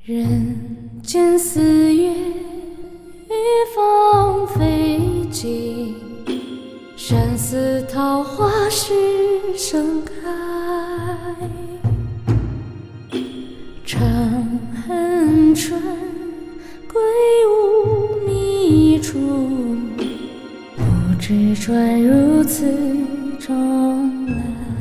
人间四月与芳菲尽，山寺桃花始盛开。长恨春，归无觅处，不知转入此中来。